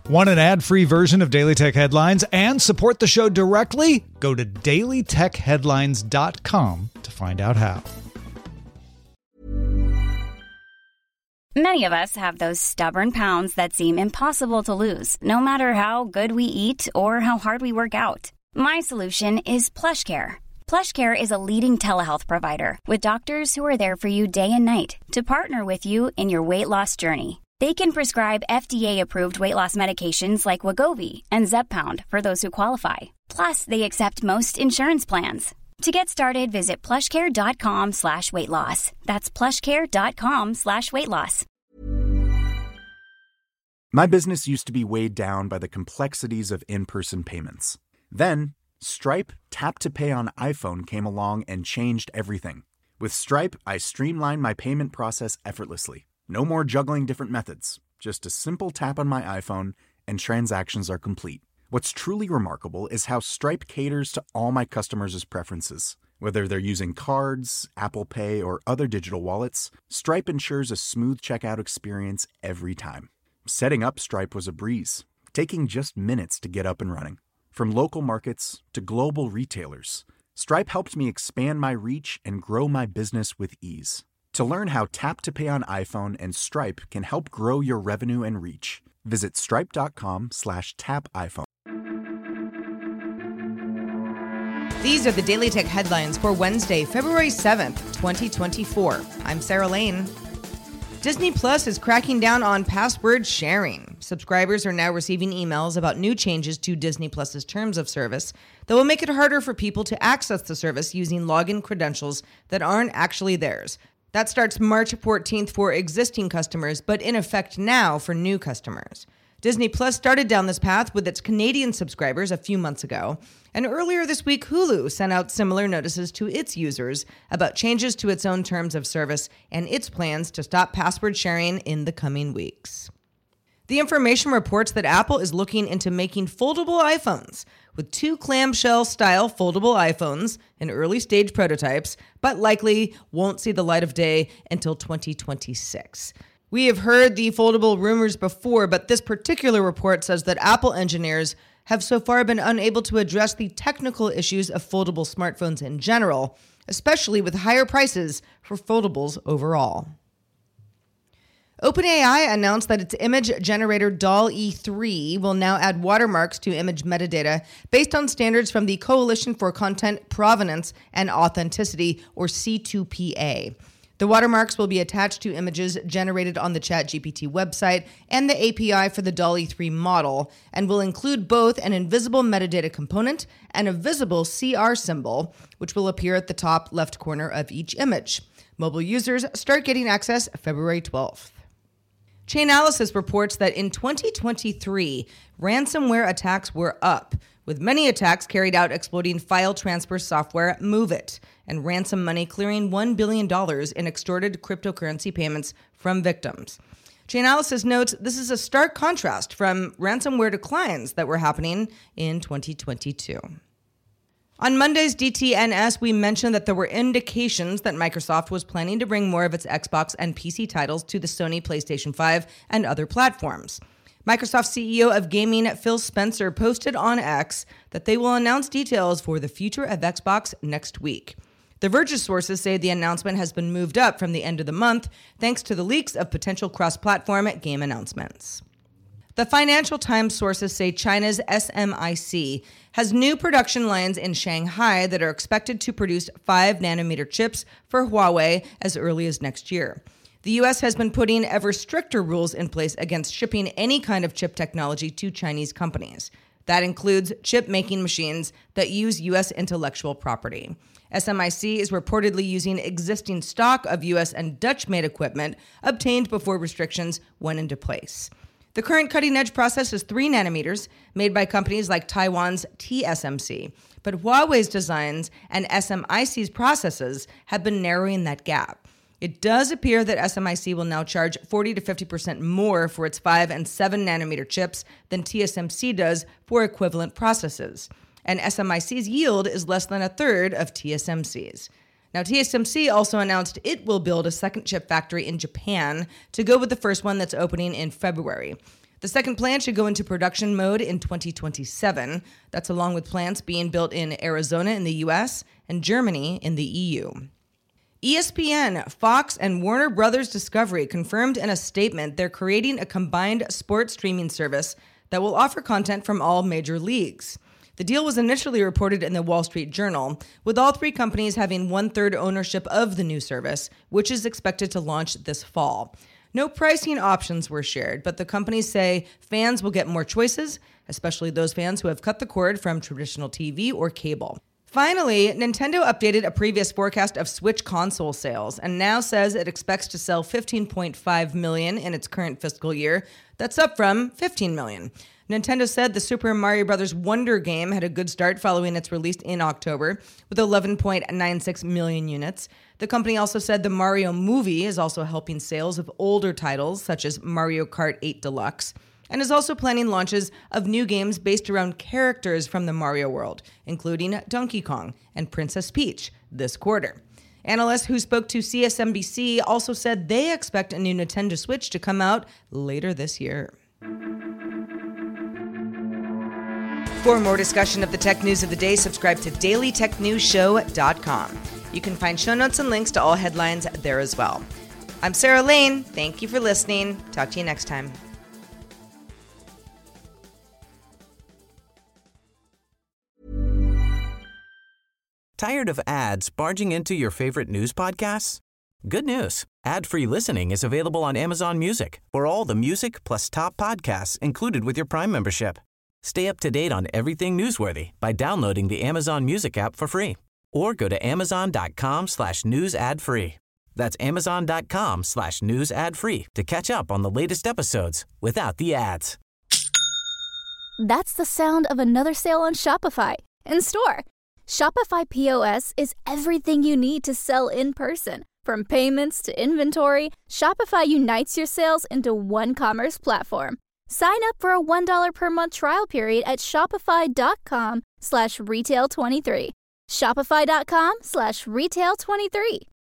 Want an ad-free version of Daily Tech Headlines and support the show directly? Go to dailytechheadlines.com to find out how. Many of us have those stubborn pounds that seem impossible to lose, no matter how good we eat or how hard we work out. My solution is PlushCare. PlushCare is a leading telehealth provider with doctors who are there for you day and night to partner with you in your weight loss journey. They can prescribe FDA-approved weight loss medications like Wegovy and Zepbound for those who qualify. Plus, they accept most insurance plans. To get started, visit plushcare.com/weightloss. That's plushcare.com/weightloss. My business used to be weighed down by the complexities of in-person payments. Then, Stripe Tap to Pay on iPhone came along and changed everything. With Stripe, I streamlined my payment process effortlessly. No more juggling different methods. Just a simple tap on my iPhone and transactions are complete. What's truly remarkable is how Stripe caters to all my customers' preferences. Whether they're using cards, Apple Pay, or other digital wallets, Stripe ensures a smooth checkout experience every time. Setting up Stripe was a breeze, taking just minutes to get up and running. From local markets to global retailers, Stripe helped me expand my reach and grow my business with ease. To learn how Tap to Pay on iPhone and Stripe can help grow your revenue and reach, visit stripe.com/tapiphone. These are the Daily Tech headlines for Wednesday, February 7th, 2024. I'm Sarah Lane. Disney Plus is cracking down on password sharing. Subscribers are now receiving emails about new changes to Disney Plus's terms of service that will make it harder for people to access the service using login credentials that aren't actually theirs. That starts March 14th for existing customers, but in effect now for new customers. Disney Plus started down this path with its Canadian subscribers a few months ago, and earlier this week, Hulu sent out similar notices to its users about changes to its own terms of service and its plans to stop password sharing in the coming weeks. The information reports that Apple is looking into making foldable iPhones, with 2 clamshell-style foldable iPhones in early-stage prototypes, but likely won't see the light of day until 2026. We have heard the foldable rumors before, but this particular report says that Apple engineers have so far been unable to address the technical issues of foldable smartphones in general, especially with higher prices for foldables overall. OpenAI announced that its image generator DALL-E 3 will now add watermarks to image metadata based on standards from the Coalition for Content Provenance and Authenticity, or C2PA. The watermarks will be attached to images generated on the ChatGPT website and the API for the DALL-E 3 model, and will include both an invisible metadata component and a visible CR symbol, which will appear at the top left corner of each image. Mobile users start getting access February 12th. Chainalysis reports that in 2023, ransomware attacks were up, with many attacks carried out exploiting file transfer software MoveIt, and ransom money clearing $1 billion in extorted cryptocurrency payments from victims. Chainalysis notes this is a stark contrast from ransomware declines that were happening in 2022. On Monday's DTNS, we mentioned that there were indications that Microsoft was planning to bring more of its Xbox and PC titles to the Sony PlayStation 5 and other platforms. Microsoft CEO of gaming Phil Spencer posted on X that they will announce details for the future of Xbox next week. The Verge's sources say the announcement has been moved up from the end of the month thanks to the leaks of potential cross-platform game announcements. The Financial Times sources say China's SMIC has new production lines in Shanghai that are expected to produce 5-nanometer chips for Huawei as early as next year. The U.S. has been putting ever stricter rules in place against shipping any kind of chip technology to Chinese companies. That includes chip-making machines that use U.S. intellectual property. SMIC is reportedly using existing stock of U.S. and Dutch-made equipment obtained before restrictions went into place. The current cutting-edge process is 3 nanometers, made by companies like Taiwan's TSMC, but Huawei's designs and SMIC's processes have been narrowing that gap. It does appear that SMIC will now charge 40 to 50% more for its 5 and 7 nanometer chips than TSMC does for equivalent processes. And SMIC's yield is less than a third of TSMC's. Now, TSMC also announced it will build a second chip factory in Japan to go with the first one that's opening in February. The second plant should go into production mode in 2027. That's along with plants being built in Arizona in the US and Germany in the EU. ESPN, Fox, and Warner Brothers Discovery confirmed in a statement they're creating a combined sports streaming service that will offer content from all major leagues. The deal was initially reported in the Wall Street Journal, with all three companies having 1/3 ownership of the new service, which is expected to launch this fall. No pricing options were shared, but the companies say fans will get more choices, especially those fans who have cut the cord from traditional TV or cable. Finally, Nintendo updated a previous forecast of Switch console sales and now says it expects to sell 15.5 million in its current fiscal year. That's up from 15 million. Nintendo said the Super Mario Bros. Wonder game had a good start following its release in October, with 11.96 million units. The company also said the Mario movie is also helping sales of older titles, such as Mario Kart 8 Deluxe, and is also planning launches of new games based around characters from the Mario world, including Donkey Kong and Princess Peach, this quarter. Analysts who spoke to CSNBC also said they expect a new Nintendo Switch to come out later this year. For more discussion of the tech news of the day, subscribe to dailytechnewsshow.com. You can find show notes and links to all headlines there as well. I'm Sarah Lane. Thank you for listening. Talk to you next time. Tired of ads barging into your favorite news podcasts? Good news. Ad-free listening is available on Amazon Music for all the music plus top podcasts included with your Prime membership. Stay up to date on everything newsworthy by downloading the Amazon Music app for free or go to amazon.com/news ad free. That's amazon.com/news ad free to catch up on the latest episodes without the ads. That's the sound of another sale on Shopify in store. Shopify POS is everything you need to sell in person. From payments to inventory, Shopify unites your sales into one commerce platform. Sign up for a $1 per month trial period at shopify.com/retail23. Shopify.com/retail23.